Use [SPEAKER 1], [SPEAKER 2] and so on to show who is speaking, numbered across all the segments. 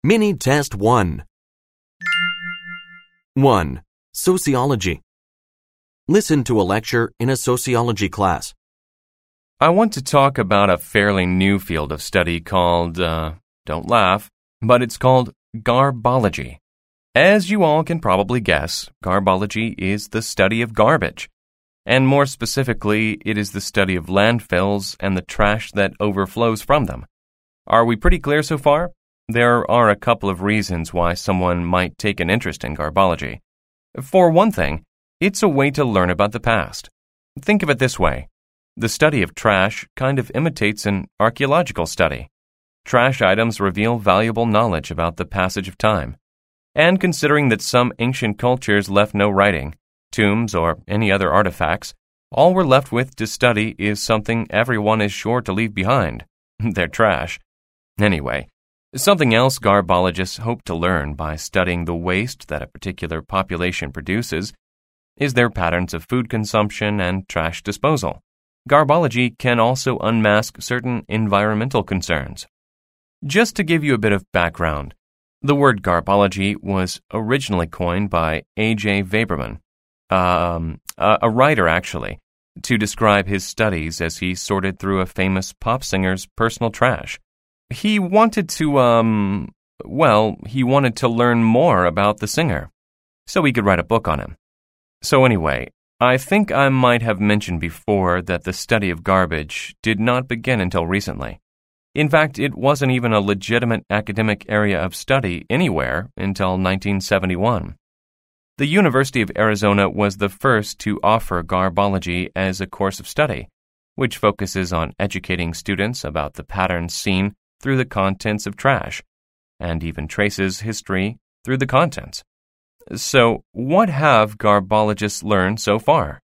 [SPEAKER 1] Mini Test 1. 1. Sociology. Listen to a lecture in a sociology class.
[SPEAKER 2] I want to talk about a fairly new field of study called, don't laugh, but it's called garbology. As you all can probably guess, garbology is the study of garbage. And more specifically, it is the study of landfills and the trash that overflows from them. Are we pretty clear so far? There are a couple of reasons why someone might take an interest in garbology. For one thing, it's a way to learn about the past. Think of it this way. The study of trash kind of imitates an archaeological study. Trash items reveal valuable knowledge about the passage of time. And considering that some ancient cultures left no writing, tombs, or any other artifacts, all we're left with to study is something everyone is sure to leave behind. Their trash. Anyway, something else garbologists hope to learn by studying the waste that a particular population produces is their patterns of food consumption and trash disposal. Garbology can also unmask certain environmental concerns. Just to give you a bit of background, the word garbology was originally coined by A.J. Weberman, a writer actually, to describe his studies as he sorted through a famous pop singer's personal trash. He wanted to, he wanted to learn more about the singer, so he could write a book on him. So anyway, I think I might have mentioned before that the study of garbage did not begin until recently. In fact, it wasn't even a legitimate academic area of study anywhere until 1971. The University of Arizona was the first to offer garbology as a course of study, which focuses on educating students about the patterns seen through the contents of trash, and even traces history through the contents. So, what have garbologists learned so far?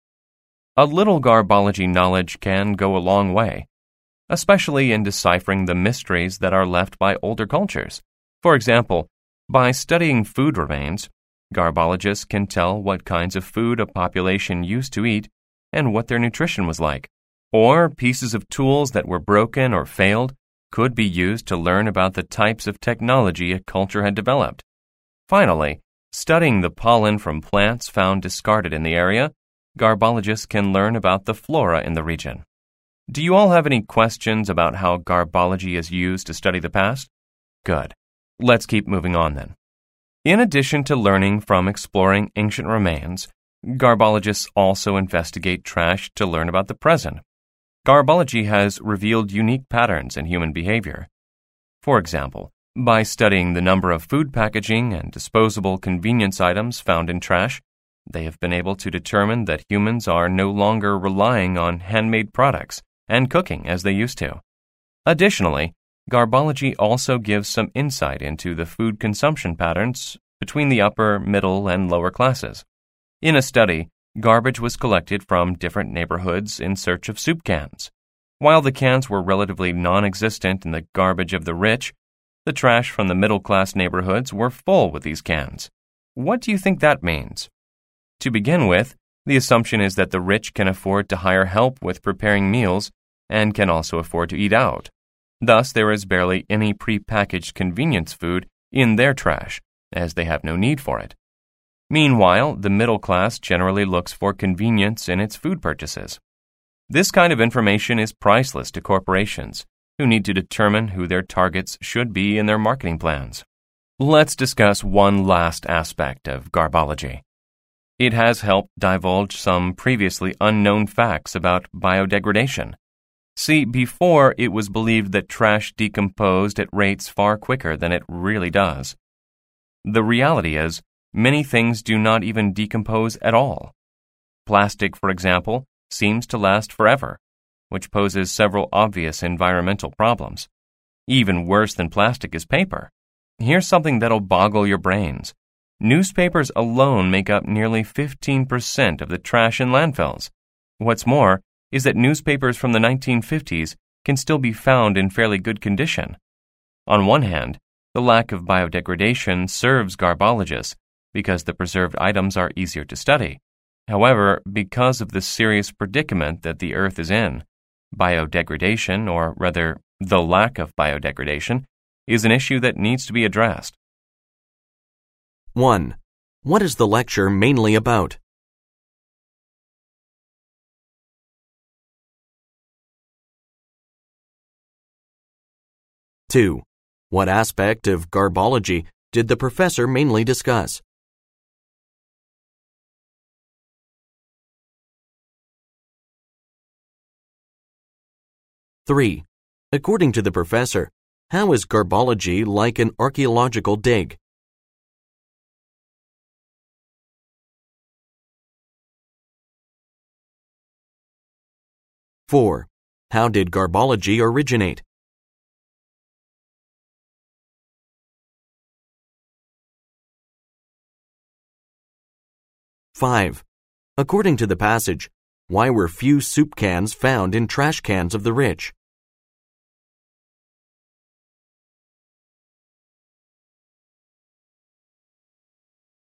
[SPEAKER 2] A little garbology knowledge can go a long way, especially in deciphering the mysteries that are left by older cultures. For example, by studying food remains, garbologists can tell what kinds of food a population used to eat and what their nutrition was like. Or pieces of tools that were broken or failed could be used to learn about the types of technology a culture had developed. Finally, studying the pollen from plants found discarded in the area, garbologists can learn about the flora in the region. Do you all have any questions about how garbology is used to study the past? Good. Let's keep moving on then. In addition to learning from exploring ancient remains, garbologists also investigate trash to learn about the present. Garbology has revealed unique patterns in human behavior. For example, by studying the number of food packaging and disposable convenience items found in trash, they have been able to determine that humans are no longer relying on handmade products and cooking as they used to. Additionally, garbology also gives some insight into the food consumption patterns between the upper, middle, and lower classes. In a study, garbage was collected from different neighborhoods in search of soup cans. While the cans were relatively non-existent in the garbage of the rich, the trash from the middle-class neighborhoods were full with these cans. What do you think that means? To begin with, the assumption is that the rich can afford to hire help with preparing meals and can also afford to eat out. Thus, there is barely any prepackaged convenience food in their trash, as they have no need for it. Meanwhile, the middle class generally looks for convenience in its food purchases. This kind of information is priceless to corporations, who need to determine who their targets should be in their marketing plans. Let's discuss one last aspect of garbology. It has helped divulge some previously unknown facts about biodegradation. See, before it was believed that trash decomposed at rates far quicker than it really does. The reality is, many things do not even decompose at all. Plastic, for example, seems to last forever, which poses several obvious environmental problems. Even worse than plastic is paper. Here's something that'll boggle your brains. Newspapers alone make up nearly 15% of the trash in landfills. What's more is that newspapers from the 1950s can still be found in fairly good condition. On one hand, the lack of biodegradation serves garbologists because the preserved items are easier to study. However, because of the serious predicament that the Earth is in, biodegradation, or rather the lack of biodegradation, is an issue that needs to be addressed.
[SPEAKER 1] 1. What is the lecture mainly about? 2. What aspect of garbology did the professor mainly discuss? 3. According to the professor, how is garbology like an archaeological dig? 4. How did garbology originate? 5. According to the passage, why were few soup cans found in trash cans of the rich?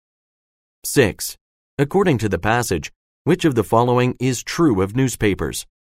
[SPEAKER 1] 6. According to the passage, which of the following is true of newspapers?